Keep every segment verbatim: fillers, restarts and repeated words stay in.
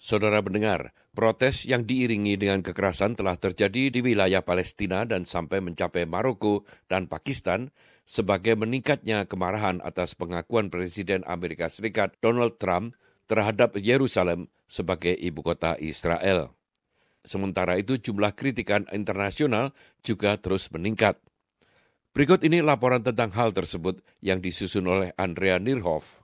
Saudara pendengar, protes yang diiringi dengan kekerasan telah terjadi di wilayah Palestina dan sampai mencapai Maroko dan Pakistan sebagai meningkatnya kemarahan atas pengakuan Presiden Amerika Serikat Donald Trump terhadap Yerusalem sebagai ibu kota Israel. Sementara itu jumlah kritikan internasional juga terus meningkat. Berikut ini laporan tentang hal tersebut yang disusun oleh Andrea Nierhoff.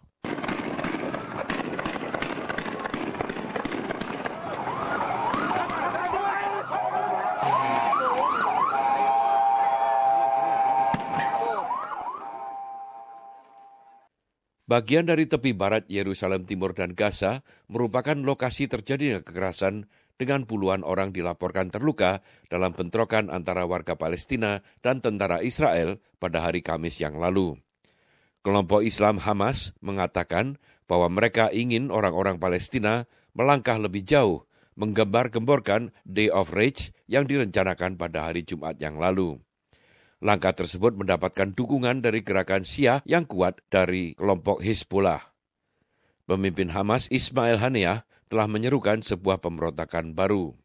Bagian dari tepi barat Yerusalem Timur dan Gaza merupakan lokasi terjadinya kekerasan dengan puluhan orang dilaporkan terluka dalam bentrokan antara warga Palestina dan tentara Israel pada hari Kamis yang lalu. Kelompok Islam Hamas mengatakan bahwa mereka ingin orang-orang Palestina melangkah lebih jauh, menggembar-gemborkan Day of Rage yang direncanakan pada hari Jumat yang lalu. Langkah tersebut mendapatkan dukungan dari gerakan Syiah yang kuat dari kelompok Hezbollah. Pemimpin Hamas Ismail Haniyeh telah menyerukan sebuah pemberontakan baru.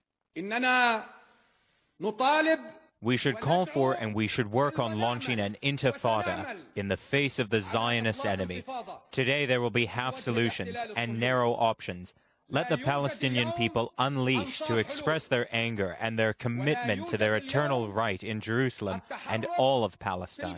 We should call for and we should work on launching an intifada in the face of the Zionist enemy. Today there will be half solutions and narrow options. Let the Palestinian people unleash to express their anger and their commitment to their eternal right in Jerusalem and all of Palestine.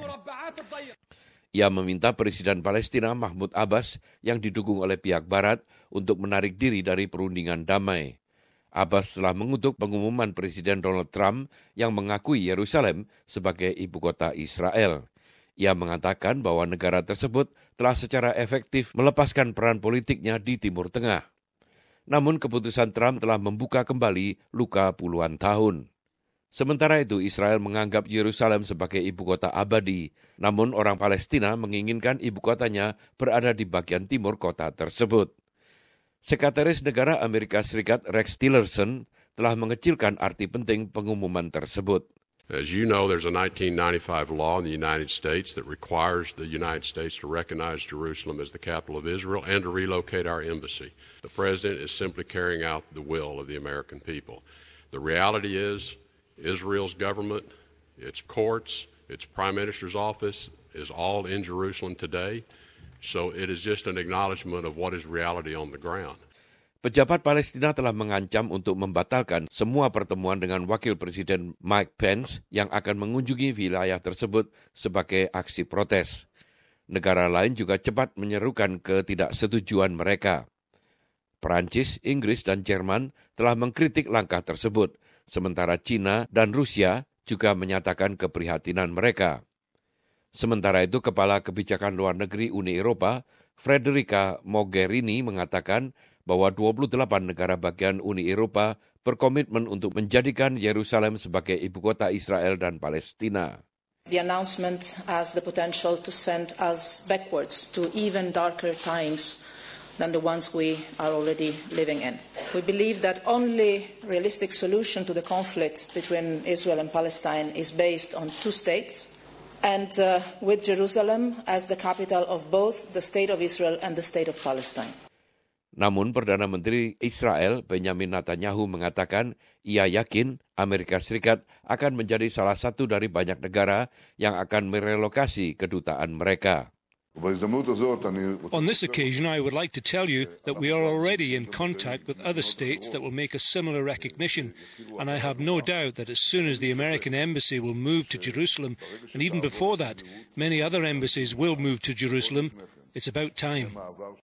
Ia meminta Presiden Palestina Mahmud Abbas yang didukung oleh pihak Barat untuk menarik diri dari perundingan damai. Abbas telah mengutuk pengumuman Presiden Donald Trump yang mengakui Yerusalem sebagai ibu kota Israel. Ia mengatakan bahwa negara tersebut telah secara efektif melepaskan peran politiknya di Timur Tengah. Namun keputusan Trump telah membuka kembali luka puluhan tahun. Sementara itu Israel menganggap Yerusalem sebagai ibu kota abadi, namun orang Palestina menginginkan ibu kotanya berada di bagian timur kota tersebut. Sekretaris Negara Amerika Serikat Rex Tillerson telah mengecilkan arti penting pengumuman tersebut. As you know, there's a nineteen ninety-five law in the United States that requires the United States to recognize Jerusalem as the capital of Israel and to relocate our embassy. The president is simply carrying out the will of the American people. The reality is, Israel's government, its courts, its prime minister's office is all in Jerusalem today. So it is just an acknowledgement of what is reality on the ground. Pejabat Palestina telah mengancam untuk membatalkan semua pertemuan dengan Wakil Presiden Mike Pence yang akan mengunjungi wilayah tersebut sebagai aksi protes. Negara lain juga cepat menyerukan ketidaksetujuan mereka. Perancis, Inggris, dan Jerman telah mengkritik langkah tersebut, sementara China dan Rusia juga menyatakan keprihatinan mereka. Sementara itu, Kepala Kebijakan Luar Negeri Uni Eropa, Federica Mogherini, mengatakan bahwa dua puluh delapan negara bagian Uni Eropa berkomitmen untuk menjadikan Yerusalem sebagai ibu kota Israel dan Palestina. The announcement has the potential to send us backwards to even darker times than the ones we are already living in. We believe that only realistic solution to the conflict between Israel and Palestine is based on two states, and uh, with Jerusalem as the capital of both the State of Israel and the State of Palestine. Namun Perdana Menteri Israel Benjamin Netanyahu mengatakan ia yakin Amerika Serikat akan menjadi salah satu dari banyak negara yang akan merelokasi kedutaan mereka. On this occasion, I would like to tell you that we are already in contact with other states that will make a similar recognition, and I have no doubt that as soon as the American embassy will move to Jerusalem, and even before that, many other embassies will move to Jerusalem. It's about time.